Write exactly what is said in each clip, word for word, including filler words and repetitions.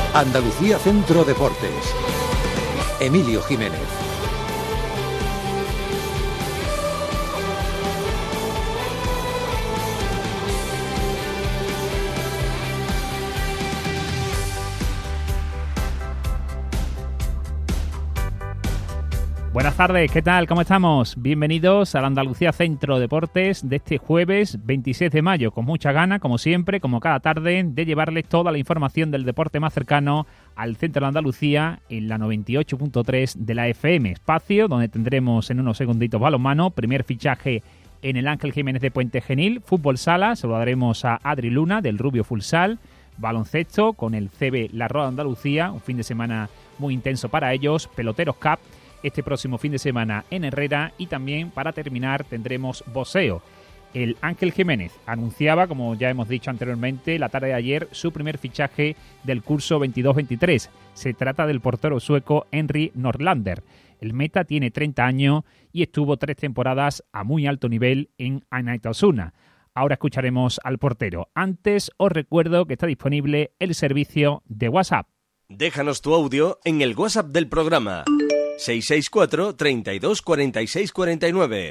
Andalucía Centro Deportes. Emilio Jiménez. Buenas tardes, ¿qué tal? ¿Cómo estamos? Bienvenidos al Andalucía Centro Deportes de este jueves veintiséis de mayo, con mucha gana, como siempre, como cada tarde, de llevarles toda la información del deporte más cercano al centro de Andalucía en la noventa y ocho punto tres de la F M, espacio donde tendremos en unos segunditos balonmano, primer fichaje en el Ángel Jiménez de Puente Genil, fútbol sala, saludaremos a Adri Luna del Rubio Futsal, baloncesto con el C B La Roda Andalucía, un fin de semana muy intenso para ellos, Peloteros Cup, este próximo fin de semana en Herrera, y también para terminar tendremos boxeo. El Ángel Jiménez anunciaba, como ya hemos dicho anteriormente, la tarde de ayer su primer fichaje del curso veintidós veintitrés. Se trata del portero sueco Henry Norlander. El meta tiene treinta años y estuvo tres temporadas a muy alto nivel en Anaitasuna. Ahora escucharemos al portero. Antes os recuerdo que está disponible el servicio de WhatsApp. Déjanos tu audio en el WhatsApp del programa. seis seis cuatro, treinta y dos, cuarenta y seis, cuarenta y nueve.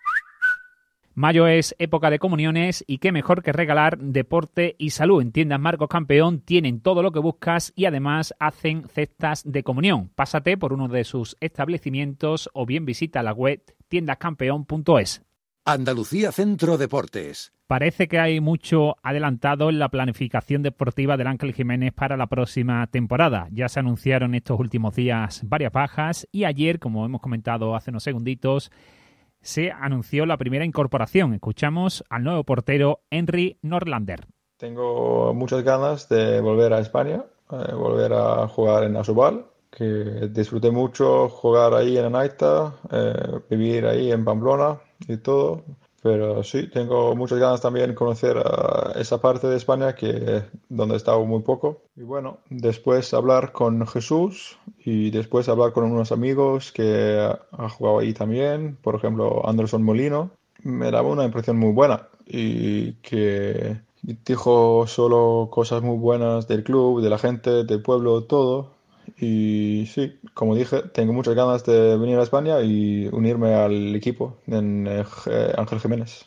Mayo es época de comuniones y qué mejor que regalar deporte y salud. En Tiendas Marcos Campeón tienen todo lo que buscas y además hacen cestas de comunión. Pásate por uno de sus establecimientos o bien visita la web tiendas campeón punto es. Andalucía Centro Deportes. Parece que hay mucho adelantado en la planificación deportiva del Ángel Jiménez para la próxima temporada. Ya se anunciaron estos últimos días varias bajas y ayer, como hemos comentado hace unos segunditos, se anunció la primera incorporación. Escuchamos al nuevo portero Henry Norlander. Tengo muchas ganas de volver a España, eh, volver a jugar en Asobal, que disfruté mucho jugar ahí en Anaita, eh, vivir ahí en Pamplona y todo. Pero sí, tengo muchas ganas también de conocer a esa parte de España que donde he estado muy poco. Y bueno, después hablar con Jesús y después hablar con unos amigos que ha jugado ahí también, por ejemplo, Anderson Molino, me daba una impresión muy buena y que dijo solo cosas muy buenas del club, de la gente, del pueblo, todo. Y sí, como dije, tengo muchas ganas de venir a España y unirme al equipo en eh, Ángel Jiménez.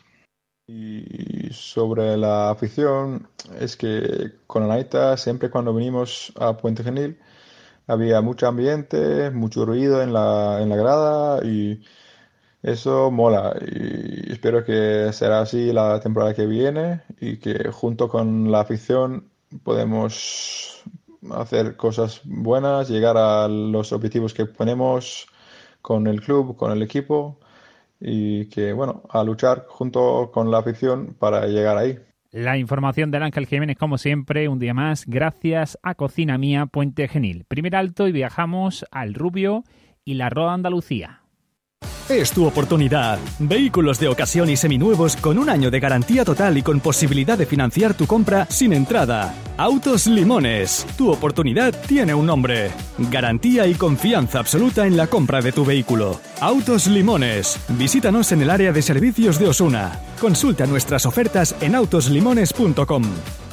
Y sobre la afición, es que con Anaita, siempre cuando venimos a Puente Genil, había mucho ambiente, mucho ruido en la, en la grada y eso mola. Y espero que será así la temporada que viene y que junto con la afición podemos hacer cosas buenas, llegar a los objetivos que ponemos con el club, con el equipo y que, bueno, a luchar junto con la afición para llegar ahí. La información del Ángel Jiménez, como siempre, un día más, gracias a Cocina Mía Puente Genil. Primer alto y viajamos al Rubio y La Roda Andalucía. Es tu oportunidad. Vehículos de ocasión y seminuevos con un año de garantía total y con posibilidad de financiar tu compra sin entrada. Autos Limones. Tu oportunidad tiene un nombre. Garantía y confianza absoluta en la compra de tu vehículo. Autos Limones. Visítanos en el área de servicios de Osuna. Consulta nuestras ofertas en autos limones punto com.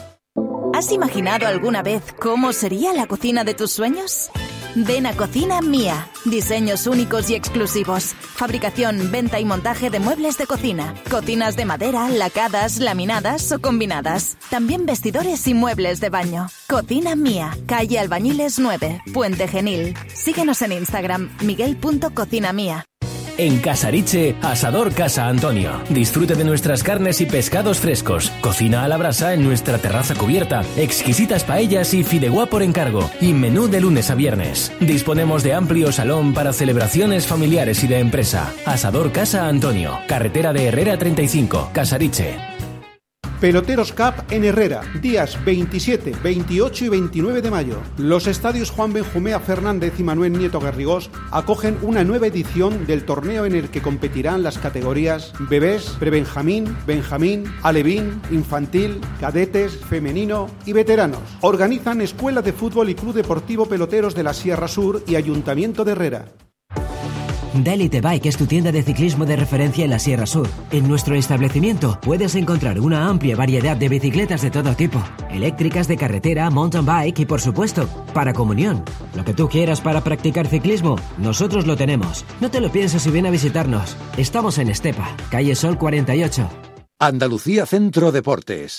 ¿Has imaginado alguna vez cómo sería la cocina de tus sueños? Ven a Cocina Mía. Diseños únicos y exclusivos. Fabricación, venta y montaje de muebles de cocina. Cocinas de madera, lacadas, laminadas o combinadas. También vestidores y muebles de baño. Cocina Mía. Calle Albañiles nueve, Puente Genil. Síguenos en Instagram, miguel punto cocina mía. En Casariche, Asador Casa Antonio. Disfrute de nuestras carnes y pescados frescos. Cocina a la brasa en nuestra terraza cubierta. Exquisitas paellas y fideuá por encargo. Y menú de lunes a viernes. Disponemos de amplio salón para celebraciones familiares y de empresa. Asador Casa Antonio. Carretera de Herrera treinta y cinco, Casariche. Peloteros Cup en Herrera, días veintisiete, veintiocho y veintinueve de mayo. Los estadios Juan Benjumea Fernández y Manuel Nieto Garrigós acogen una nueva edición del torneo en el que competirán las categorías bebés, prebenjamín, benjamín, alevín, infantil, cadetes, femenino y veteranos. Organizan Escuela de Fútbol y Club Deportivo Peloteros de la Sierra Sur y Ayuntamiento de Herrera. Daily Bike es tu tienda de ciclismo de referencia en la Sierra Sur. En nuestro establecimiento puedes encontrar una amplia variedad de bicicletas de todo tipo. Eléctricas, de carretera, mountain bike y, por supuesto, para comunión. Lo que tú quieras para practicar ciclismo, nosotros lo tenemos. No te lo pienses y ven a visitarnos. Estamos en Estepa, calle Sol cuarenta y ocho. Andalucía Centro Deportes.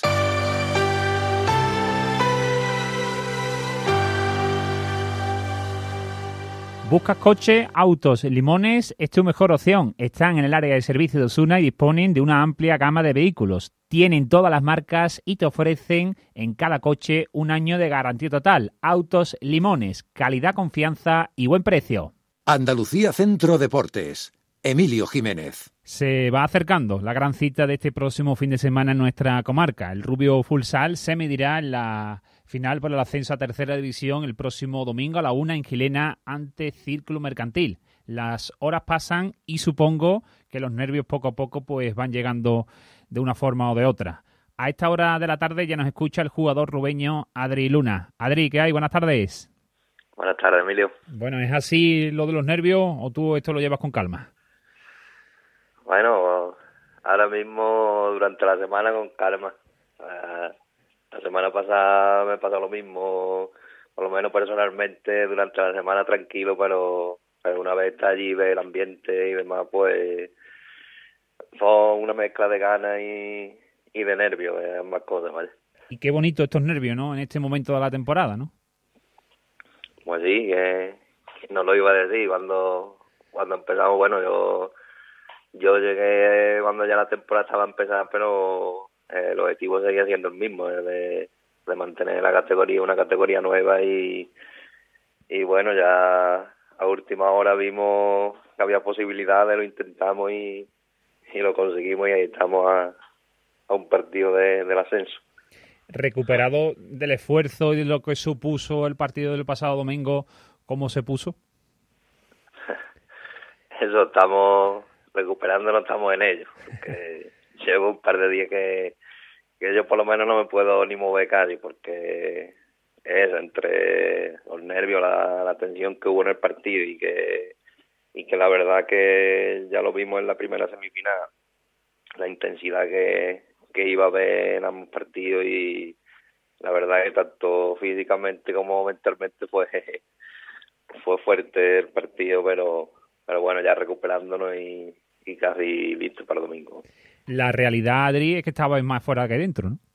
¿Buscas coche? Autos Limones es tu mejor opción. Están en el área de servicio de Osuna y disponen de una amplia gama de vehículos. Tienen todas las marcas y te ofrecen en cada coche un año de garantía total. Autos Limones, calidad, confianza y buen precio. Andalucía Centro Deportes. Emilio Jiménez. Se va acercando la gran cita de este próximo fin de semana en nuestra comarca. El Rubio Futsal se medirá en la final por el ascenso a tercera división el próximo domingo a la una en Gilena ante Círculo Mercantil. Las horas pasan y supongo que los nervios poco a poco pues van llegando de una forma o de otra. A esta hora de la tarde ya nos escucha el jugador rubeño Adri Luna. Adri, ¿qué hay? Buenas tardes. Buenas tardes, Emilio. Bueno, ¿es así lo de los nervios o tú esto lo llevas con calma? Bueno, ahora mismo durante la semana con calma. Uh, la semana pasada me pasó lo mismo, por lo menos personalmente, durante la semana tranquilo, pero, pero una vez está allí, ve el ambiente y demás, pues son una mezcla de ganas y, y de nervios, eh, ambas cosas, ¿vale? Y qué bonito estos nervios, ¿no? En este momento de la temporada, ¿no? Pues sí, eh, no lo iba a decir cuando, cuando empezamos, bueno, yo... Yo llegué cuando ya la temporada estaba empezada, pero eh, el objetivo seguía siendo el mismo, eh, de, de mantener la categoría, una categoría nueva y, y bueno, ya a última hora vimos que había posibilidades, lo intentamos y, y lo conseguimos y ahí estamos a, a un partido de, del ascenso. Recuperado del esfuerzo y de lo que supuso el partido del pasado domingo, ¿cómo se puso? Eso, estamos... recuperando, no estamos en ello, porque llevo un par de días que, que yo por lo menos no me puedo ni mover casi, porque es entre los nervios, la, la tensión que hubo en el partido y que y que la verdad que ya lo vimos en la primera semifinal, la intensidad que, que iba a haber en ambos partidos y la verdad que tanto físicamente como mentalmente fue, fue fuerte el partido, pero pero bueno, ya recuperándonos y, y casi listo para el domingo. La realidad, Adri, es que estabais más fuera que dentro, ¿no?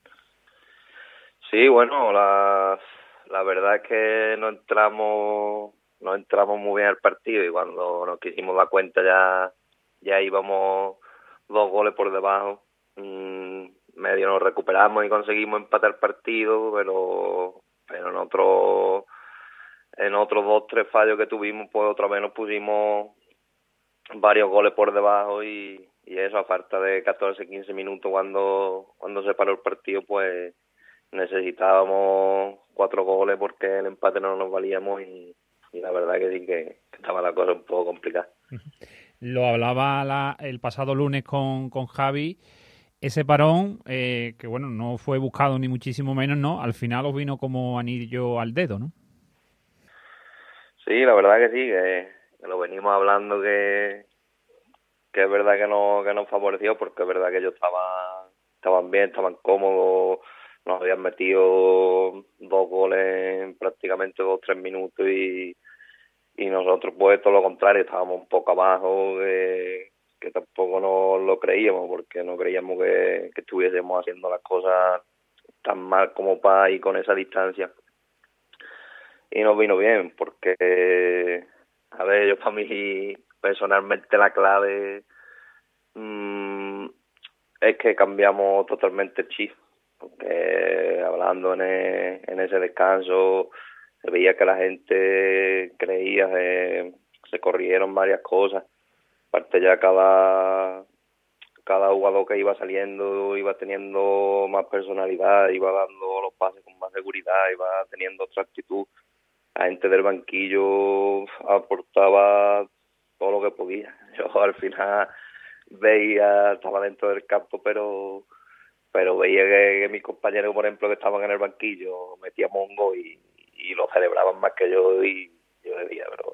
Sí, bueno, la, la verdad es que no entramos no entramos muy bien al partido y cuando nos quisimos dar cuenta ya ya íbamos dos goles por debajo. Mm, medio nos recuperamos y conseguimos empatar el partido, pero pero en otro en otros dos, tres fallos que tuvimos, pues otra vez nos pusimos varios goles por debajo y, y eso, a falta de catorce, quince minutos cuando cuando se paró el partido, pues necesitábamos cuatro goles porque el empate no nos valíamos y, y la verdad que sí que, que estaba la cosa un poco complicada. Lo hablaba la, el pasado lunes con, con Javi, ese parón, eh, que bueno, no fue buscado ni muchísimo menos, ¿no? Al final os vino como anillo al dedo, ¿no? Sí, la verdad que sí, que, que lo venimos hablando que, que es verdad que no que nos favoreció porque es verdad que ellos estaban, estaban bien, estaban cómodos, nos habían metido dos goles en prácticamente dos, tres minutos y, y nosotros pues todo lo contrario, estábamos un poco abajo, que, que tampoco nos lo creíamos porque no creíamos que, que estuviésemos haciendo las cosas tan mal como para ir con esa distancia. Y nos vino bien, porque, a ver, yo para mí, personalmente la clave mmm, es que cambiamos totalmente el chip, porque hablando en, el, en ese descanso, se veía que la gente creía, que se corrieron varias cosas, aparte ya cada, cada jugador que iba saliendo iba teniendo más personalidad, iba dando los pases con más seguridad, iba teniendo otra actitud. La gente del banquillo aportaba todo lo que podía. Yo al final veía, estaba dentro del campo, pero pero veía que, que mis compañeros, por ejemplo, que estaban en el banquillo, metíamos un gol y, y lo celebraban más que yo y yo decía, pero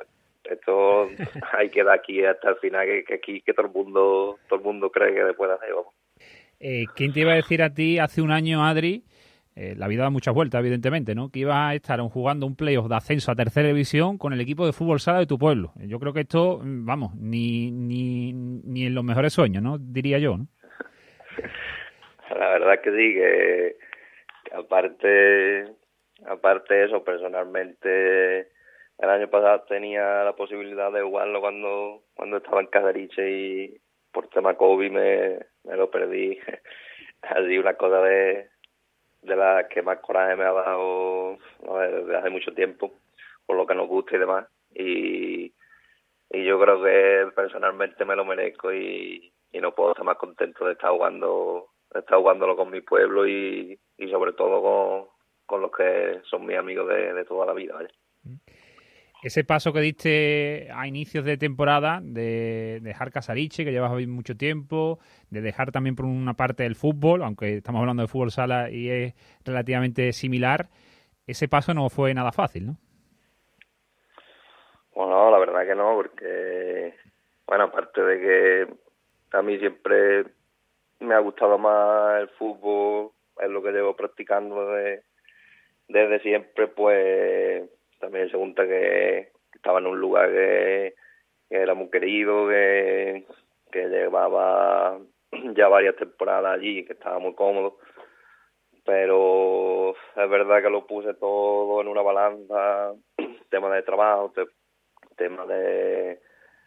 esto hay que dar aquí hasta el final, que, que aquí que todo el mundo todo el mundo cree que le puede hacer, vamos. Eh, ¿Quién te iba a decir a ti hace un año, Adri? Eh, la vida da muchas vueltas, evidentemente, ¿no? Que ibas a estar jugando un playoff de ascenso a tercera división con el equipo de fútbol sala de tu pueblo. Yo creo que esto, vamos, ni ni, ni en los mejores sueños, ¿no? Diría yo, ¿no? La verdad es que sí, que, que aparte, aparte de eso, personalmente, el año pasado tenía la posibilidad de jugarlo cuando, cuando estaba en Casariche y por tema COVID me, me lo perdí. Así una cosa de... de las que más coraje me ha dado, no, desde hace mucho tiempo, por lo que nos gusta y demás, y, y yo creo que personalmente me lo merezco y, y no puedo estar más contento de estar jugando, de estar jugándolo con mi pueblo y, y sobre todo con, con los que son mis amigos de, de toda la vida, ¿vale? Ese paso que diste a inicios de temporada, de dejar Casariche, que llevas mucho tiempo, de dejar también por una parte el fútbol, aunque estamos hablando de fútbol sala y es relativamente similar, ese paso no fue nada fácil, ¿no? Bueno, la verdad que no, porque, bueno, aparte de que a mí siempre me ha gustado más el fútbol, es lo que llevo practicando desde, desde siempre, pues... También se junta que estaba en un lugar que, que era muy querido, que, que llevaba ya varias temporadas allí, que estaba muy cómodo. Pero es verdad que lo puse todo en una balanza, tema de trabajo, te, tema de,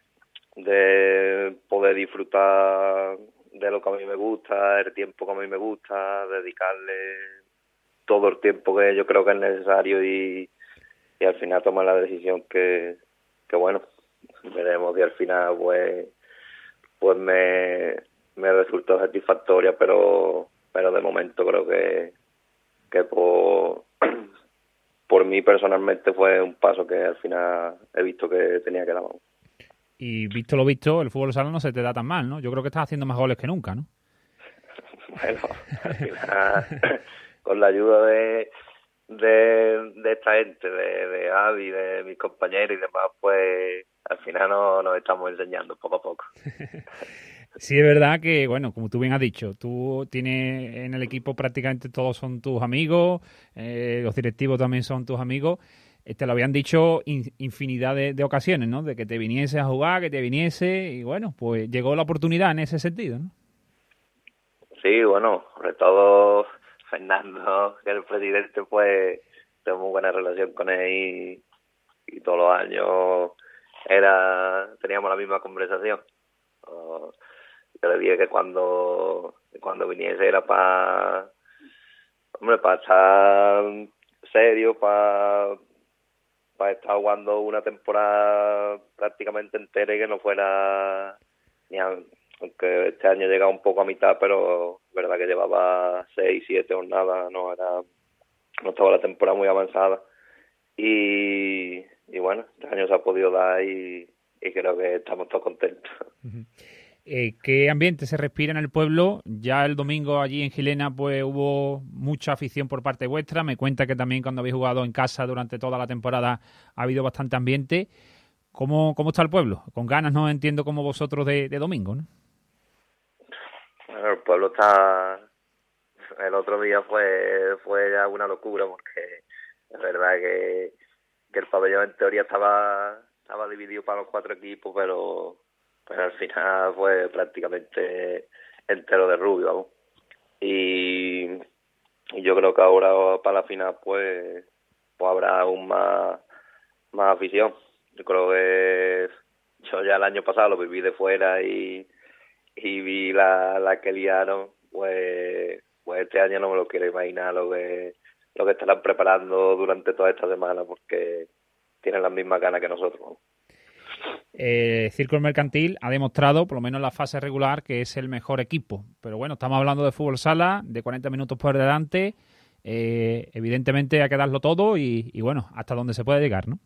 de poder disfrutar de lo que a mí me gusta, el tiempo que a mí me gusta, dedicarle todo el tiempo que yo creo que es necesario y y al final tomar la decisión que, que bueno, veremos que al final pues pues me, me resultó satisfactoria, pero pero de momento creo que que por, por mí personalmente fue un paso que al final he visto que tenía que dar. Y visto lo visto, el fútbol sala no se te da tan mal, ¿no? Yo creo que estás haciendo más goles que nunca, ¿no? Bueno, al final, con la ayuda de de, de esta gente, de, de Avi, de mis compañeros y demás, pues al final no, nos estamos enseñando poco a poco. Sí, es verdad que, bueno, como tú bien has dicho, tú tienes en el equipo prácticamente todos son tus amigos, eh, los directivos también son tus amigos. Eh, te lo habían dicho in, infinidad de, de ocasiones, ¿no? De que te viniese a jugar, que te viniese, y bueno, pues llegó la oportunidad en ese sentido, ¿no? Sí, bueno, sobre todo Fernando, que es el presidente, pues tengo muy buena relación con él y, y todos los años era teníamos la misma conversación. Uh, yo le dije que cuando cuando viniese era para hombre para estar serio, para para estar jugando una temporada prácticamente entera y que no fuera ni a, aunque este año llegaba un poco a mitad, pero verdad que llevaba seis, siete jornadas, no era, no estaba la temporada muy avanzada y, y bueno, este año se ha podido dar y, y creo que estamos todos contentos. Uh-huh. Eh, ¿Qué ambiente se respira en el pueblo? Ya el domingo allí en Gilena pues hubo mucha afición por parte vuestra, me cuenta que también cuando habéis jugado en casa durante toda la temporada ha habido bastante ambiente. ¿Cómo, cómo está el pueblo? Con ganas, no entiendo como vosotros de, de domingo, ¿no? Bueno, el pueblo está... El otro día fue fue ya una locura porque es verdad que, que el pabellón en teoría estaba estaba dividido para los cuatro equipos, pero, pero al final fue prácticamente entero de rubio, vamos. Y, y yo creo que ahora para la final pues, pues habrá aún más, más afición. Yo creo que yo ya el año pasado lo viví de fuera y y vi la, la que liaron, pues, pues este año no me lo quiero imaginar lo que lo que estarán preparando durante toda esta semana, porque tienen las mismas ganas que nosotros. Eh, Círculo Mercantil ha demostrado, por lo menos en la fase regular, que es el mejor equipo. Pero bueno, estamos hablando de fútbol sala, de cuarenta minutos por delante. Eh, evidentemente hay que darlo todo y, y bueno, hasta donde se puede llegar, ¿no?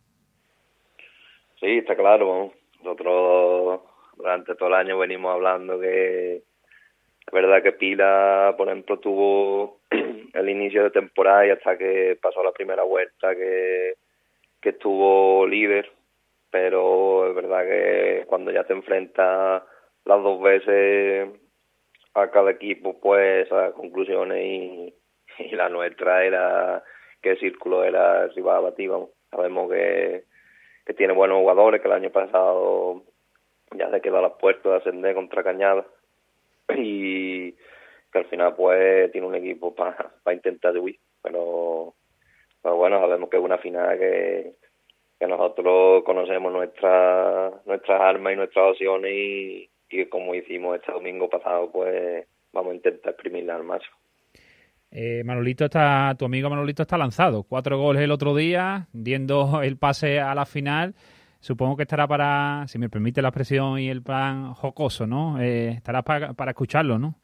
Sí, está claro. Nosotros durante todo el año venimos hablando que es verdad que Pila, por ejemplo, tuvo el inicio de temporada y hasta que pasó la primera vuelta que, que estuvo líder, pero es verdad que cuando ya te enfrentas las dos veces a cada equipo, pues a conclusiones, y, y la nuestra era que el Círculo era el rival a batir, vamos. Sabemos que, que tiene buenos jugadores, que el año pasado ya se quedó a las puertas de ascender contra Cañada, y que al final pues tiene un equipo para pa intentar subir, pero, pero bueno, sabemos que es una final que, que nosotros conocemos nuestra, nuestras armas y nuestras opciones, y, y como hicimos este domingo pasado, pues vamos a intentar exprimirla al máximo. Eh, Manolito está, tu amigo Manolito está lanzado, cuatro goles el otro día, diendo el pase a la final. Supongo que estará para, si me permite la expresión y el plan jocoso, ¿no? Eh, estará para, para escucharlo, ¿no?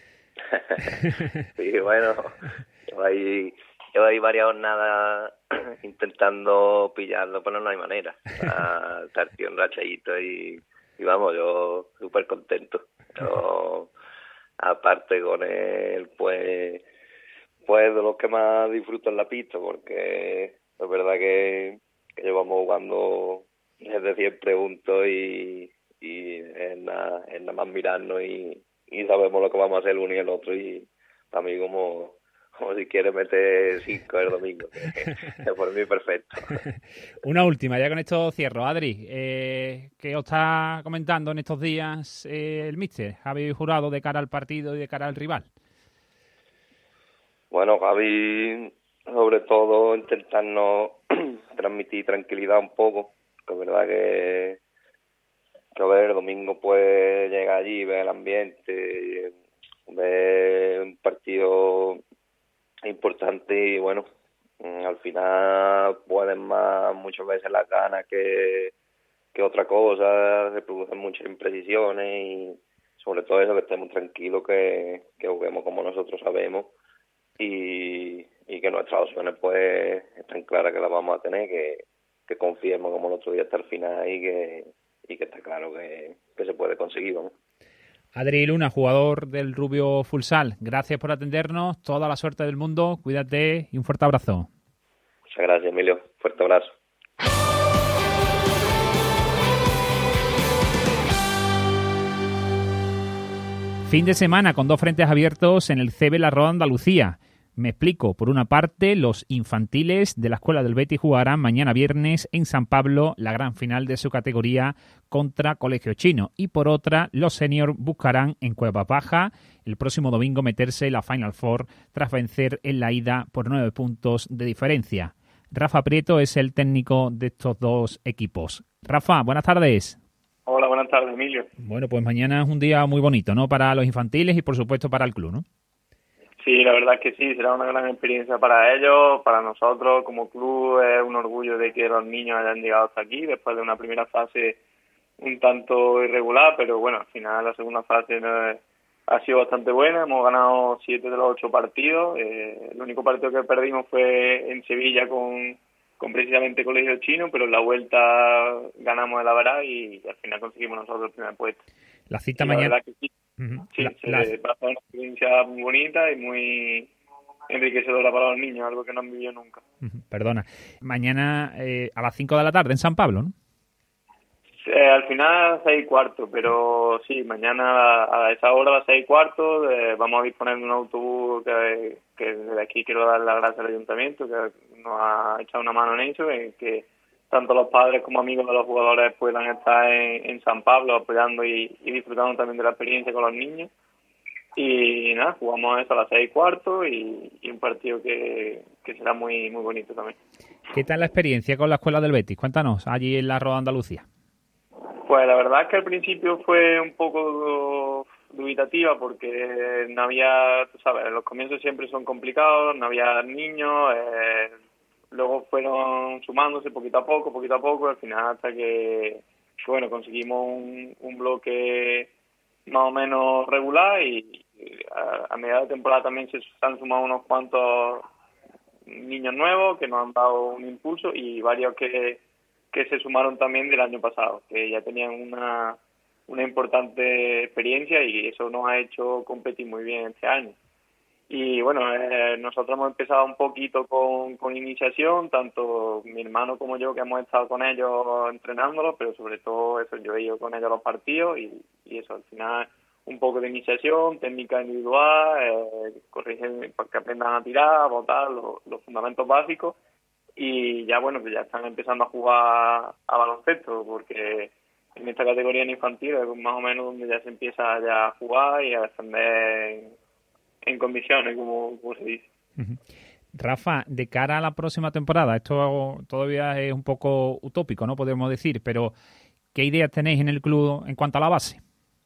Sí, bueno, yo ahí, yo ahí varias jornadas intentando pillarlo, pero no hay manera. Está, está el tío enrachadito y, y vamos, yo súper contento. Yo, aparte con él, pues, pues de los que más disfruto en la pista, porque es verdad que, que llevamos jugando desde siempre juntos, y, y es nada, es nada más mirarnos y, y sabemos lo que vamos a hacer uno y el otro, y para mí como, como si quiere meter cinco el domingo, que, que por mí perfecto. Una última, ya con esto cierro. Adri, eh, ¿qué os está comentando en estos días eh, el míster Javi Jurado de cara al partido y de cara al rival? Bueno, Javi, sobre todo intentarnos transmitir tranquilidad un poco, que es verdad que, que a ver, el domingo pues llega allí, ve el ambiente, ve un partido importante, y bueno, al final pueden más muchas veces las ganas que, que otra cosa, se producen muchas imprecisiones, y sobre todo eso, que estemos tranquilos, que, que juguemos como nosotros sabemos, y, y que nuestras opciones pues están claras que las vamos a tener, que, que confiemos como el otro día hasta el final, y que, y que está claro que, que se puede conseguir, ¿no? Adri Luna, jugador del Rubio Futsal, gracias por atendernos, toda la suerte del mundo, cuídate y un fuerte abrazo. Muchas gracias, Emilio, fuerte abrazo. Fin de semana con dos frentes abiertos en el C B La Roda Andalucía. Me explico. Por una parte, los infantiles de la Escuela del Betis jugarán mañana viernes en San Pablo la gran final de su categoría contra Colegio Chino. Y por otra, los seniors buscarán en Cuevas Bajas el próximo domingo meterse en la Final Four tras vencer en la ida por nueve puntos de diferencia. Rafa Prieto es el técnico de estos dos equipos. Rafa, buenas tardes. Hola, buenas tardes, Emilio. Bueno, pues mañana es un día muy bonito, ¿no? Para los infantiles y, por supuesto, para el club, ¿no? Sí, la verdad es que sí, será una gran experiencia para ellos, para nosotros como club. Es un orgullo de que los niños hayan llegado hasta aquí después de una primera fase un tanto irregular, pero bueno, al final la segunda fase no es, ha sido bastante buena. Hemos ganado siete de los ocho partidos. Eh, el único partido que perdimos fue en Sevilla con, con precisamente Colegio Chino, pero en la vuelta ganamos el Averá y, y al final conseguimos nosotros el primer puesto. La cita y mañana. La verdad que sí. Uh-huh. Sí, la, se la... va a ser una experiencia muy bonita y muy enriquecedora para los niños, algo que no han vivido nunca. Uh-huh. Perdona. Mañana eh, a las cinco de la tarde en San Pablo, ¿no? Eh, al final a las seis y cuarto, pero sí, mañana a esa hora, a las seis y cuarto, eh, vamos a disponer de un autobús que, que desde aquí quiero dar las gracias al ayuntamiento, que nos ha echado una mano en eso, en que tanto los padres como amigos de los jugadores puedan estar en, en San Pablo apoyando y, y disfrutando también de la experiencia con los niños. Y nada, jugamos eso a las seis y cuarto y, y un partido que, que será muy muy bonito también. ¿Qué tal la experiencia con la Escuela del Betis? Cuéntanos, allí en la Roda Andalucía. Pues la verdad es que al principio fue un poco dubitativa porque no había, tú sabes, los comienzos siempre son complicados, no había niños, eh, luego fueron sumándose poquito a poco, poquito a poco, al final hasta que, bueno, conseguimos un, un bloque más o menos regular y a, a medida de temporada también se han sumado unos cuantos niños nuevos que nos han dado un impulso y varios que, que se sumaron también del año pasado, que ya tenían una, una importante experiencia y eso nos ha hecho competir muy bien este año. Y bueno, eh, nosotros hemos empezado un poquito con, con iniciación, tanto mi hermano como yo, que hemos estado con ellos entrenándolos, pero sobre todo eso, yo he ido con ellos a los partidos y, y eso, al final un poco de iniciación, técnica individual, eh, corrigen para que aprendan a tirar, a botar, los, los fundamentos básicos, y ya bueno, pues ya están empezando a jugar a baloncesto, porque en esta categoría en infantil es más o menos donde ya se empieza ya a jugar y a defender en condiciones, como, como se dice. Uh-huh. Rafa, de cara a la próxima temporada, esto todavía es un poco utópico, ¿no? Podemos decir, pero ¿qué ideas tenéis en el club en cuanto a la base?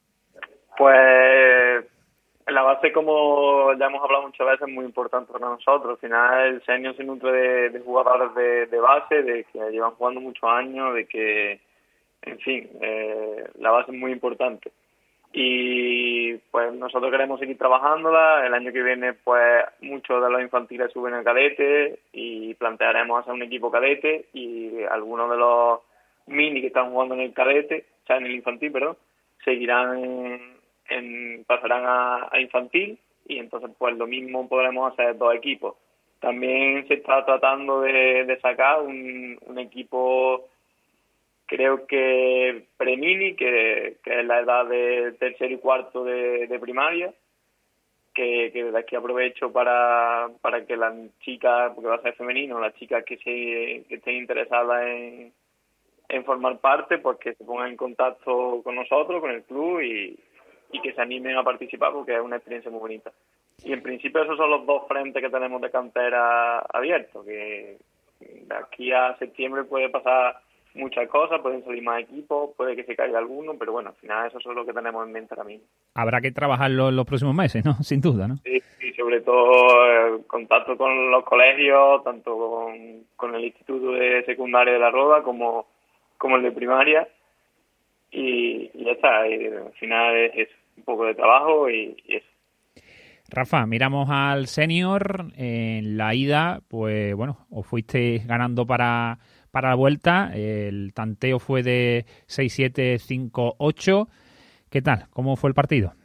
Pues la base, como ya hemos hablado muchas veces, es muy importante para nosotros. Al final el senior se nutre de, de jugadores de, de base, de que llevan jugando muchos años, de que, en fin, eh, la base es muy importante. Y pues nosotros queremos seguir trabajándola. El año que viene pues muchos de los infantiles suben al cadete y plantearemos hacer un equipo cadete, y algunos de los mini que están jugando en el cadete, o sea en el infantil, perdón, seguirán en, en pasarán a, a infantil, y entonces pues lo mismo podremos hacer dos equipos. También se está tratando de, de sacar un, un equipo, creo que pre-mini, que, que es la edad de tercero y cuarto de, de primaria, que, que desde aquí aprovecho para, para que las chicas, porque va a ser femenino, las chicas que, se, que estén interesadas en, en formar parte, pues que se pongan en contacto con nosotros, con el club, y, y que se animen a participar, porque es una experiencia muy bonita. Y en principio esos son los dos frentes que tenemos de cantera abiertos, que de aquí a septiembre puede pasar muchas cosas, pueden salir más equipos, puede que se caiga alguno, pero bueno, al final eso es lo que tenemos en mente ahora mismo. Habrá que trabajarlo en los próximos meses, ¿no? Sin duda, ¿no? Sí, y sobre todo eh, contacto con los colegios, tanto con, con el Instituto de Secundaria de La Roda como, como el de primaria, y, y ya está, y al final es, es un poco de trabajo y, y eso. Rafa, miramos al senior. En la ida, pues bueno, os fuisteis ganando para, para la vuelta. El tanteo fue de seis siete cinco ocho. ¿Qué tal? ¿Cómo fue el partido?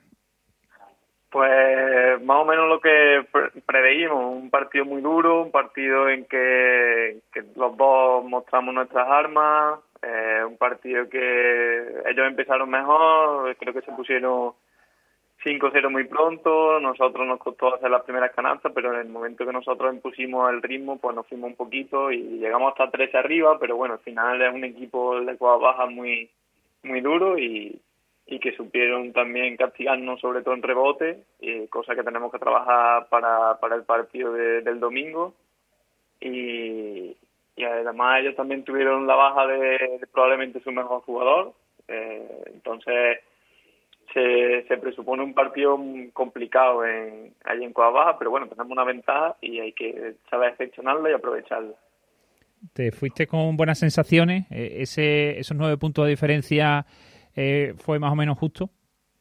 Pues más o menos lo que pre- preveímos, un partido muy duro, un partido en que, que los dos mostramos nuestras armas, eh, un partido que ellos empezaron mejor, creo que se pusieron cinco cero muy pronto, nosotros nos costó hacer las primeras canastas, pero en el momento que nosotros impusimos el ritmo, pues nos fuimos un poquito y llegamos hasta trece arriba, pero bueno, al final es un equipo de Cuadra Baja muy muy duro y, y que supieron también castigarnos, sobre todo en rebote, y cosa que tenemos que trabajar para, para el partido de, del domingo. Y, y además ellos también tuvieron la baja de, de probablemente su mejor jugador, eh, entonces Se, se presupone un partido complicado en, allí en Cuadra Baja, pero bueno, tenemos una ventaja y hay que saber gestionarla y aprovecharla. Te fuiste con buenas sensaciones. Eh, ese esos nueve puntos de diferencia eh, fue más o menos justo.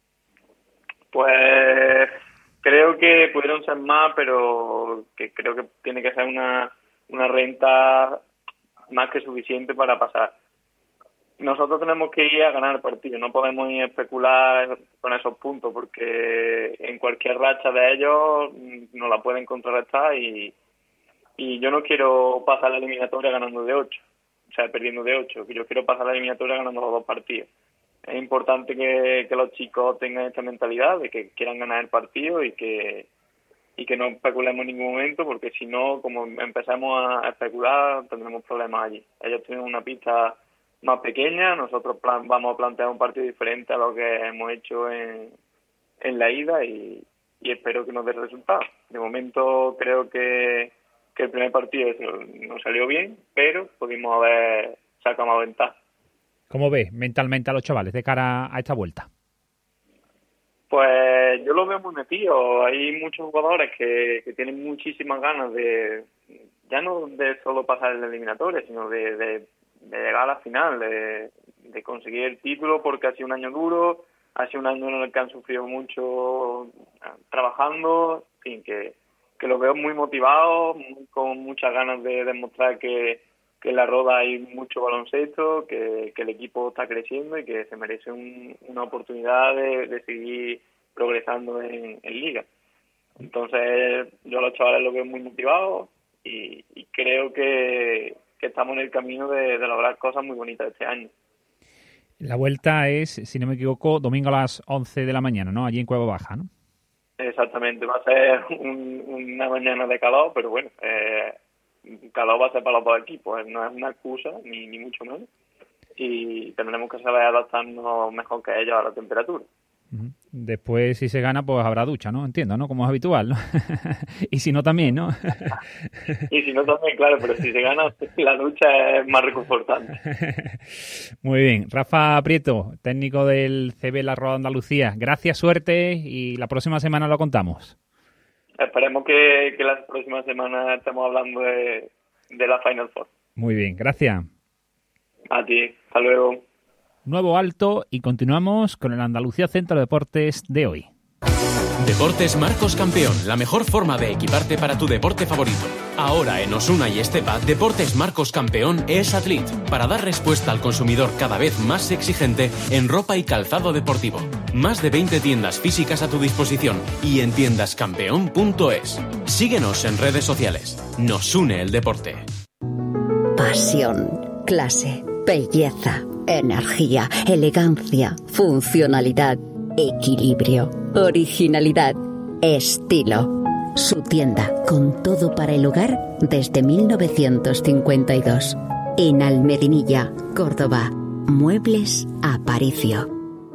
Pues creo que pudieron ser más, pero que creo que tiene que ser una, una renta más que suficiente para pasar. Nosotros tenemos que ir a ganar el partido, no podemos ir a especular con esos puntos, porque en cualquier racha de ellos nos la pueden contrarrestar y, y yo no quiero pasar la eliminatoria ganando de ocho, o sea, perdiendo de ocho, yo quiero pasar la eliminatoria ganando los dos partidos. Es importante que, que los chicos tengan esta mentalidad de que quieran ganar el partido y que y que no especulemos en ningún momento, porque si no, como empezamos a especular, tendremos problemas allí. Ellos tienen una pista más pequeña, nosotros plan, vamos a plantear un partido diferente a lo que hemos hecho en, en la ida y, y espero que nos dé resultado. De momento creo que, que el primer partido nos salió bien, pero pudimos haber sacado más ventaja. ¿Cómo ves mentalmente a los chavales de cara a esta vuelta? Pues yo lo veo muy metido. Hay muchos jugadores que, que tienen muchísimas ganas de, ya no de solo pasar en la eliminatoria, sino de, de de llegar a la final, de, de conseguir el título, porque ha sido un año duro, ha sido un año en el que han sufrido mucho trabajando, en fin, que, que los veo muy motivados, muy, con muchas ganas de demostrar que, que en La Roda hay mucho baloncesto, que, que el equipo está creciendo y que se merece un, una oportunidad de, de seguir progresando en, en Liga. Entonces yo a los chavales los veo muy motivados y, y creo que, que estamos en el camino de, de lograr cosas muy bonitas este año. La vuelta es, si no me equivoco, domingo a las once de la mañana, ¿no? Allí en Cueva Baja, ¿no? Exactamente, va a ser un, una mañana de calor, pero bueno, eh, calor va a ser para los dos equipos, no es una excusa, ni, ni mucho menos, y tendremos que saber adaptarnos mejor que ellos a la temperatura. Uh-huh. Después, si se gana, pues habrá ducha, ¿no? Entiendo, ¿no? Como es habitual, ¿no? Y si no, también, ¿no? Y si no, también, claro, pero si se gana, la ducha es más reconfortante. Muy bien. Rafa Prieto, técnico del C B La Roda Andalucía. Gracias, suerte, y la próxima semana lo contamos. Esperemos que, que la próxima semana estemos hablando de, de la Final Four. Muy bien, gracias. A ti, hasta luego. Nuevo alto y continuamos con el Andalucía Centro de Deportes de hoy. Deportes Marcos Campeón, la mejor forma de equiparte para tu deporte favorito. Ahora en Osuna y Estepa, Deportes Marcos Campeón es Athlete, para dar respuesta al consumidor cada vez más exigente en ropa y calzado deportivo. Más de veinte tiendas físicas a tu disposición y en tiendascampeón punto es. Síguenos en redes sociales. Nos une el deporte. Pasión, clase, belleza, energía, elegancia, funcionalidad, equilibrio, originalidad, estilo. Su tienda con todo para el hogar desde mil novecientos cincuenta y dos. En Almedinilla, Córdoba. Muebles Aparicio.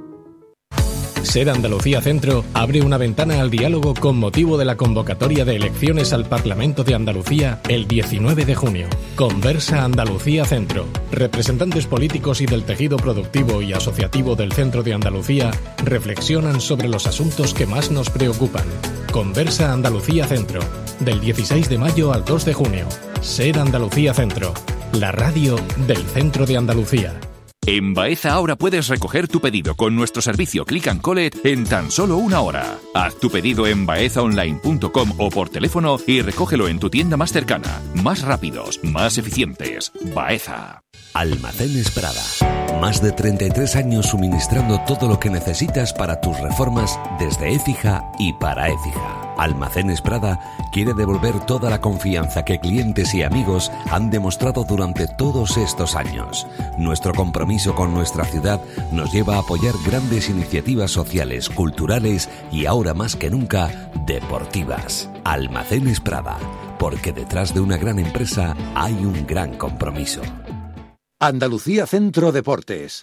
SER Andalucía Centro abre una ventana al diálogo con motivo de la convocatoria de elecciones al Parlamento de Andalucía el diecinueve de junio. Conversa Andalucía Centro. Representantes políticos y del tejido productivo y asociativo del centro de Andalucía reflexionan sobre los asuntos que más nos preocupan. Conversa Andalucía Centro. Del dieciséis de mayo al dos de junio. SER Andalucía Centro. La radio del centro de Andalucía. En Baeza ahora puedes recoger tu pedido con nuestro servicio Click and Collect en tan solo una hora. Haz tu pedido en baeza online punto com o por teléfono y recógelo en tu tienda más cercana. Más rápidos, más eficientes. Baeza. Almacenes Prada. Más de treinta y tres años suministrando todo lo que necesitas para tus reformas desde Écija y para Écija. Almacenes Prada quiere devolver toda la confianza que clientes y amigos han demostrado durante todos estos años. Nuestro compromiso con nuestra ciudad nos lleva a apoyar grandes iniciativas sociales, culturales y ahora más que nunca, deportivas. Almacenes Prada, porque detrás de una gran empresa hay un gran compromiso. Andalucía Centro Deportes.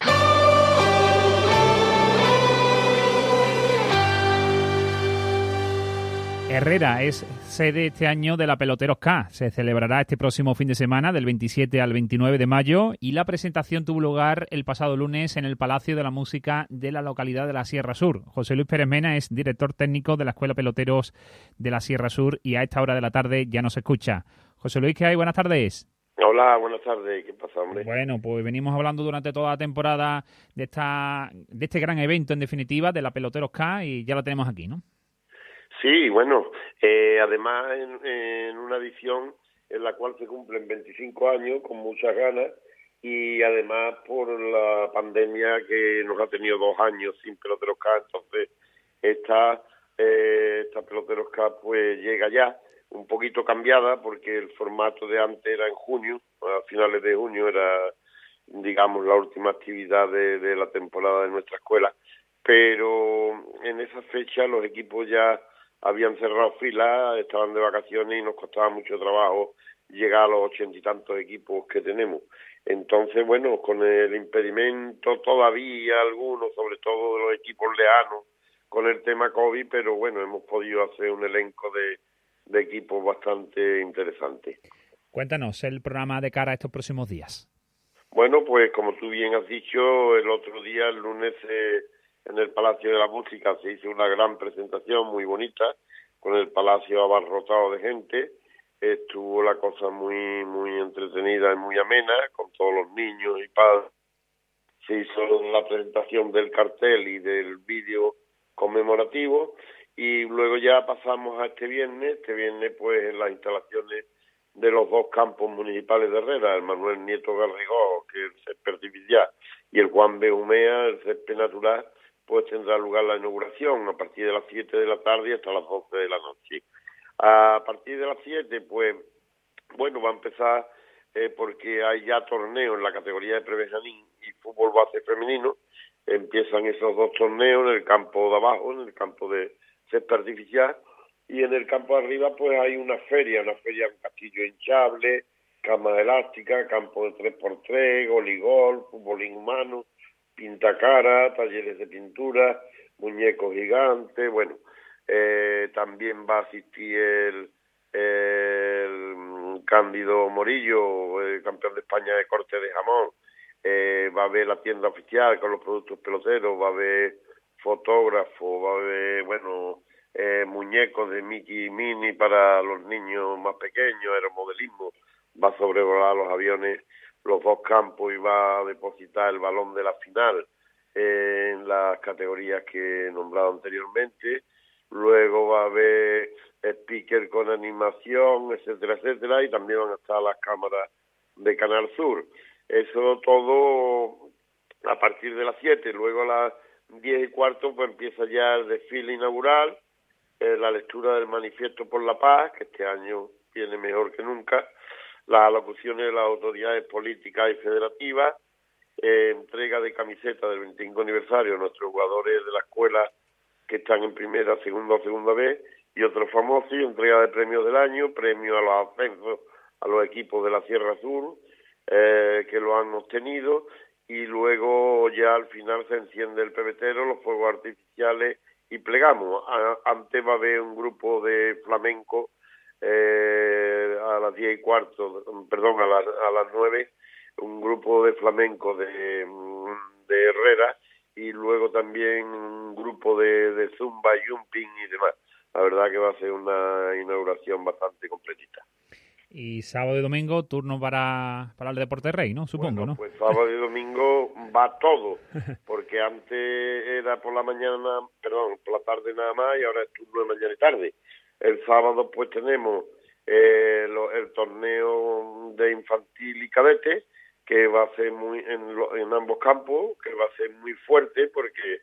Herrera es sede este año de la Peloteros K. Se celebrará este próximo fin de semana, del veintisiete al veintinueve de mayo, y la presentación tuvo lugar el pasado lunes en el Palacio de la Música de la localidad de la Sierra Sur. José Luis Pérez Mena es director técnico de la Escuela Peloteros de la Sierra Sur y a esta hora de la tarde ya nos escucha. José Luis, ¿qué hay? Buenas tardes. Hola, buenas tardes. ¿Qué pasa, hombre? Bueno, pues venimos hablando durante toda la temporada de esta de este gran evento, en definitiva, de la Peloteros K, y ya lo tenemos aquí, ¿no? Sí, bueno, eh, además en, en una edición en la cual se cumplen veinticinco años con muchas ganas y además por la pandemia que nos ha tenido dos años sin Peloteros K, entonces esta, eh, esta Peloteros K pues llega ya un poquito cambiada porque el formato de antes era en junio, a finales de junio era, digamos, la última actividad de, de la temporada de nuestra escuela, pero en esa fecha los equipos ya habían cerrado filas, estaban de vacaciones y nos costaba mucho trabajo llegar a los ochenta y tantos equipos que tenemos. Entonces, bueno, con el impedimento todavía algunos, sobre todo de los equipos leanos, con el tema COVID, pero bueno, hemos podido hacer un elenco de, de equipos bastante interesante. Cuéntanos el programa de cara a estos próximos días. Bueno, pues como tú bien has dicho, el otro día, el lunes, eh, en el Palacio de la Música se hizo una gran presentación muy bonita, con el palacio abarrotado de gente. Estuvo la cosa muy muy entretenida y muy amena, con todos los niños y padres. Se hizo la presentación del cartel y del vídeo conmemorativo, y luego ya pasamos a este viernes, este viernes pues en las instalaciones de los dos campos municipales de Herrera, el Manuel Nieto Garrigós, que es el césped artificial, y el Juan B. Humea, el césped natural, pues tendrá lugar la inauguración a partir de las siete de la tarde hasta las doce de la noche. A partir de las siete, pues, bueno, va a empezar eh, porque hay ya torneos en la categoría de Prebenjamín y fútbol base femenino. Empiezan esos dos torneos en el campo de abajo, en el campo de césped artificial, y en el campo de arriba, pues hay una feria, una feria, un castillo hinchable, cama elástica, campo de tres por tres, goligol, fútbol inhumano, pintacara, talleres de pintura, muñecos gigantes. Bueno, eh, también va a asistir el, el Cándido Morillo, el campeón de España de corte de jamón. Eh, va a haber la tienda oficial con los productos peloteros, va a haber fotógrafos, va a haber, bueno, eh, muñecos de Mickey y Minnie para los niños más pequeños, aeromodelismo, va a sobrevolar los aviones, los dos campos, y va a depositar el balón de la final eh, en las categorías que he nombrado anteriormente. Luego va a haber speaker con animación, etcétera, etcétera, y también van a estar las cámaras de Canal Sur. Eso todo a partir de las siete. Luego a las diez y cuarto pues empieza ya el desfile inaugural, eh, la lectura del Manifiesto por la Paz, que este año viene mejor que nunca, las alocuciones de las autoridades políticas y federativas, eh, entrega de camiseta del veinticinco aniversario a nuestros jugadores de la escuela que están en primera, segunda o segunda vez, y otros famosos, y entrega de premios del año, premio a los ascensos a los equipos de la Sierra Sur, eh, que lo han obtenido, y luego ya al final se enciende el pebetero, los fuegos artificiales, y plegamos. A, antes va a haber un grupo de flamenco eh, a las diez y cuarto, perdón, a, la, a las nueve, un grupo de flamenco de, de Herrera, y luego también un grupo de, de zumba, jumping y demás. La verdad que va a ser una inauguración bastante completita. Y sábado y domingo, turno para, para el Deporte Rey, ¿no? Supongo, bueno, ¿no? Pues sábado y domingo va todo, porque antes era por la mañana, perdón, por la tarde nada más, y ahora es turno de mañana y tarde. El sábado pues tenemos eh, lo, el torneo de infantil y cadete, que va a ser muy en, lo, en ambos campos, que va a ser muy fuerte porque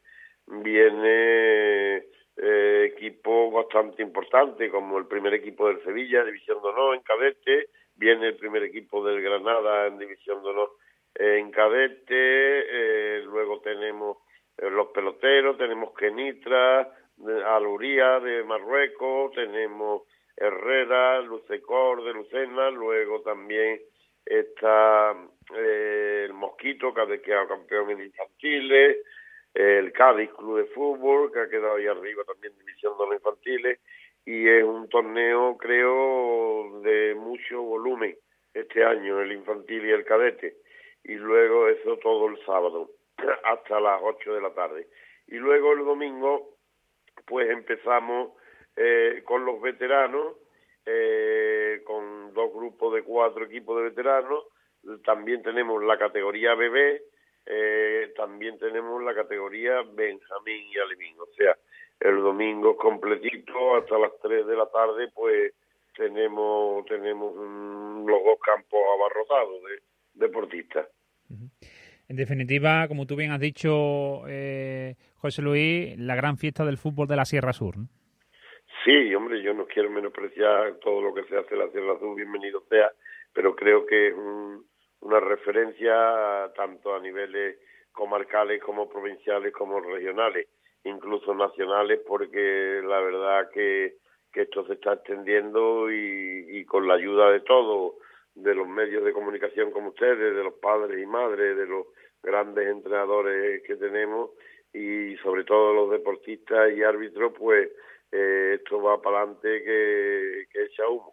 viene eh, equipo bastante importante, como el primer equipo del Sevilla, División de Honor en cadete, viene el primer equipo del Granada en División de Honor en cadete, eh, luego tenemos eh, los peloteros, tenemos Kenitra, Aluría de Marruecos, tenemos Herrera, Lucecor de Lucena, luego también está eh, el Mosquito, que ha quedado campeón en infantiles, el Cádiz Club de Fútbol, que ha quedado ahí arriba también en División de los Infantiles, y es un torneo, creo, de mucho volumen este año, el infantil y el cadete, y luego eso todo el sábado, hasta las ocho de la tarde. Y luego el domingo, pues empezamos eh, con los veteranos, eh, con dos grupos de cuatro equipos de veteranos, también tenemos la categoría bebé, eh, también tenemos la categoría Benjamín y Alevín, o sea, el domingo completito hasta las tres de la tarde, pues tenemos tenemos um, los dos campos abarrotados de deportistas. En definitiva, como tú bien has dicho, eh, José Luis, la gran fiesta del fútbol de la Sierra Sur, ¿no? Sí, hombre, yo no quiero menospreciar todo lo que se hace en la Sierra Sur, bienvenido sea, pero creo que es un, una referencia tanto a niveles comarcales como provinciales como regionales, incluso nacionales, porque la verdad que, que esto se está extendiendo y, y con la ayuda de todos, de los medios de comunicación como ustedes, de los padres y madres, de los grandes entrenadores que tenemos y sobre todo los deportistas y árbitros, pues eh, esto va para adelante que, que echa humo.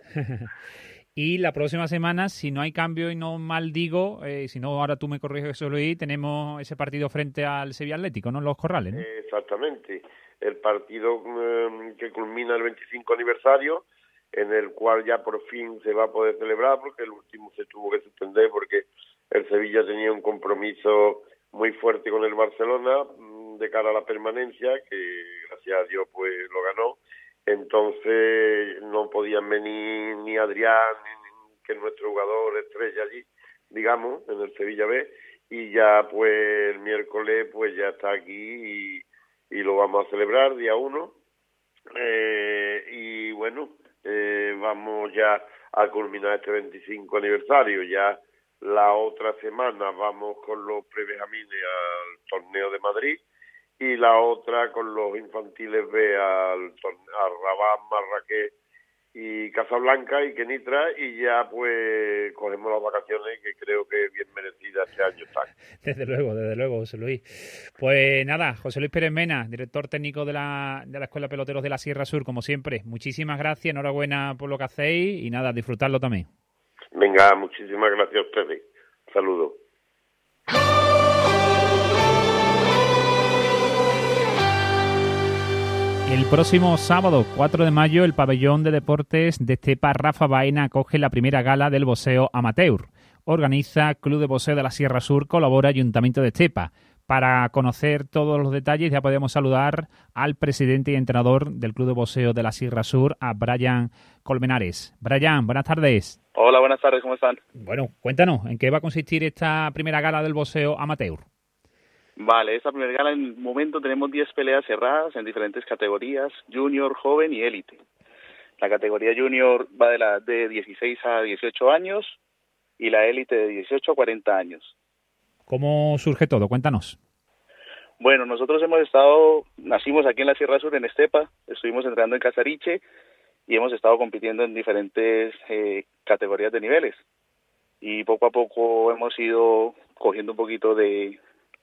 Y la próxima semana, si no hay cambio y no mal digo, eh, si no ahora tú me corriges, José Luis, tenemos ese partido frente al Sevilla Atlético, ¿no? En Los Corrales, ¿no? Eh, exactamente, el partido eh, que culmina el veinticinco aniversario, en el cual ya por fin se va a poder celebrar, porque el último se tuvo que suspender porque el Sevilla tenía un compromiso muy fuerte con el Barcelona de cara a la permanencia, que gracias a Dios pues lo ganó. Entonces no podían venir ni Adrián, ni, que es nuestro jugador estrella allí, digamos, en el Sevilla B, y ya pues el miércoles pues ya está aquí y, y lo vamos a celebrar día uno. Eh, y bueno, eh, vamos ya a culminar este veinticinco aniversario. Ya la otra semana vamos con los prebenjamines al torneo de Madrid y la otra con los infantiles B al torneo, a Rabat, Marrakech y Casablanca y Kenitra, y ya pues cogemos las vacaciones que creo que bien merecidas este año están. Desde luego, desde luego, José Luis. Pues nada, José Luis Pérez Mena, director técnico de la, de la Escuela de Peloteros de la Sierra Sur, como siempre, muchísimas gracias, enhorabuena por lo que hacéis y nada, disfrutarlo también. Venga, muchísimas gracias a ustedes. Saludos. El próximo sábado, cuatro de mayo, el pabellón de deportes de Estepa Rafa Baena acoge la primera gala del boxeo amateur. Organiza Club de Boxeo de la Sierra Sur, colabora Ayuntamiento de Estepa. Para conocer todos los detalles ya podemos saludar al presidente y entrenador del Club de Boxeo de la Sierra Sur, a Brian Colmenares. Brian, buenas tardes. Hola, buenas tardes, ¿cómo están? Bueno, cuéntanos, ¿en qué va a consistir esta primera gala del boxeo amateur? Vale, esta primera gala en el momento tenemos diez peleas cerradas en diferentes categorías, junior, joven y élite. La categoría junior va de la de dieciséis a dieciocho años y la élite de dieciocho a cuarenta años. ¿Cómo surge todo? Cuéntanos. Bueno, nosotros hemos estado, nacimos aquí en la Sierra Sur, en Estepa, estuvimos entrenando en Casariche y hemos estado compitiendo en diferentes eh, categorías de niveles. Y poco a poco hemos ido cogiendo un poquito de...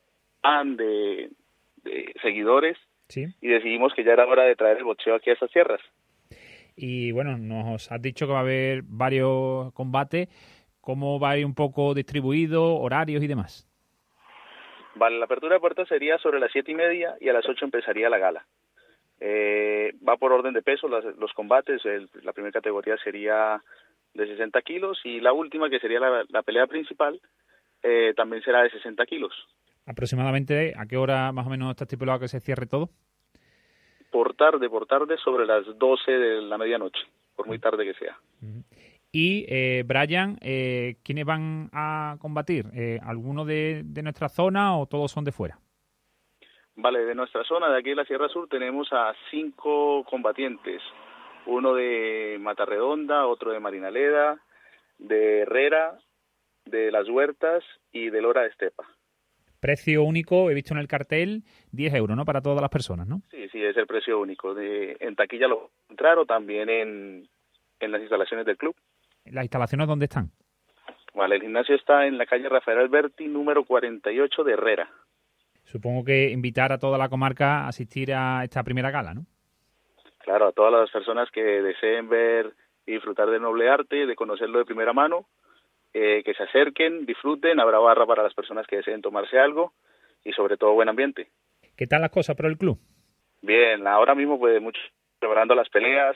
De, de seguidores, ¿sí? Y decidimos que ya era hora de traer el boxeo aquí a estas tierras. Y bueno, nos has dicho que va a haber varios combates. ¿Cómo va a ir un poco distribuido, horarios y demás? Vale, la apertura de puertas sería sobre las siete y media y a las ocho empezaría la gala. Eh, va por orden de peso las, los combates. El, la primera categoría sería de sesenta kilos y la última, que sería la, la pelea principal, eh, también será de sesenta kilos. ¿Aproximadamente a qué hora más o menos está estipulado que se cierre todo? Por tarde, por tarde, sobre las doce de la medianoche, por muy tarde que sea. Y, eh, Brian, eh, ¿quiénes van a combatir? Eh, ¿Alguno de, de nuestra zona o todos son de fuera? Vale, de nuestra zona, de aquí de la Sierra Sur, tenemos a cinco combatientes. Uno de Matarredonda, otro de Marinaleda, de Herrera, de Las Huertas y de Lora de Estepa. Precio único, he visto en el cartel, diez euros, ¿no? Para todas las personas, ¿no? Sí, sí, es el precio único. De, en taquilla lo encontrar o también en, en las instalaciones del club. ¿Las instalaciones dónde están? Vale, el gimnasio está en la calle Rafael Alberti, número cuarenta y ocho de Herrera. Supongo que invitar a toda la comarca a asistir a esta primera gala, ¿no? Claro, a todas las personas que deseen ver y disfrutar del noble arte, de conocerlo de primera mano, Eh, que se acerquen, disfruten, habrá barra para las personas que deseen tomarse algo y sobre todo buen ambiente. ¿Qué tal las cosas por el club? Bien, ahora mismo pues muchos preparando las peleas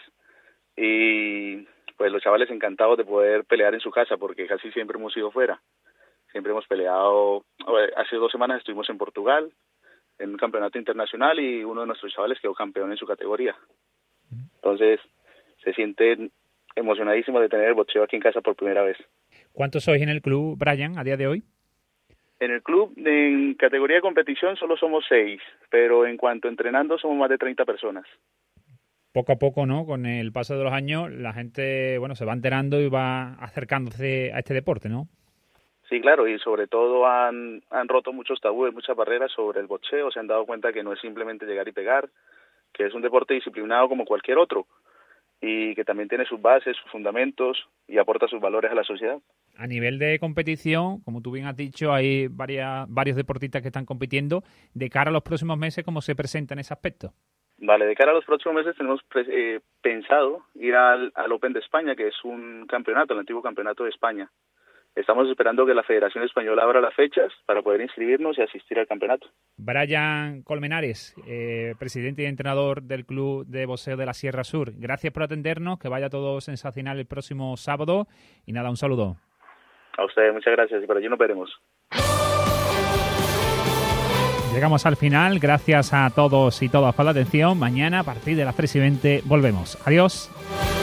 y pues los chavales encantados de poder pelear en su casa porque casi siempre hemos ido fuera. Siempre hemos peleado, hace dos semanas estuvimos en Portugal en un campeonato internacional y uno de nuestros chavales quedó campeón en su categoría. Entonces se sienten emocionadísimos de tener el boxeo aquí en casa por primera vez. ¿Cuántos sois en el club, Brian, a día de hoy? En el club, en categoría de competición, solo somos seis, pero en cuanto a entrenando, somos más de treinta personas. Poco a poco, ¿no? Con el paso de los años, la gente, bueno, se va enterando y va acercándose a este deporte, ¿no? Sí, claro, y sobre todo han, han roto muchos tabúes, muchas barreras sobre el boxeo, se han dado cuenta que no es simplemente llegar y pegar, que es un deporte disciplinado como cualquier otro, y que también tiene sus bases, sus fundamentos y aporta sus valores a la sociedad. A nivel de competición, como tú bien has dicho, hay varias, varios deportistas que están compitiendo. De cara a los próximos meses, ¿cómo se presenta en ese aspecto? Vale, de cara a los próximos meses tenemos eh, pensado ir al, al Open de España, que es un campeonato, el antiguo campeonato de España. Estamos esperando que la Federación Española abra las fechas para poder inscribirnos y asistir al campeonato. Brian Colmenares, eh, presidente y entrenador del Club de Boxeo de la Sierra Sur. Gracias por atendernos, que vaya todo sensacional el próximo sábado. Y nada, un saludo. A ustedes, muchas gracias y por allí nos veremos. Llegamos al final. Gracias a todos y todas por la atención. Mañana, a partir de las tres y veinte, volvemos. Adiós.